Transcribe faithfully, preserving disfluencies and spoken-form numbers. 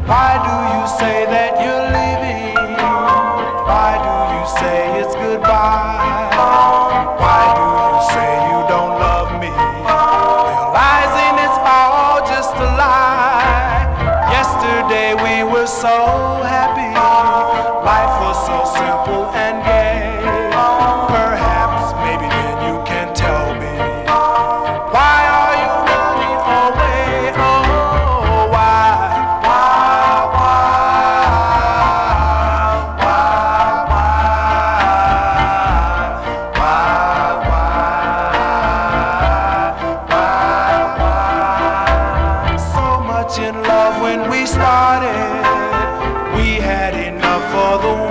Why do you say that you're leaving? Why do you say it's goodbye? Why do you say you don't love me? Realizing it's all just a lie. Yesterday we were so happy. Life was so simple and gay. Perhaps, maybe then you can tell me, why are you running away? Oh, why, why, why, why, why, why, why, why? So much in love when we started. We had enough for the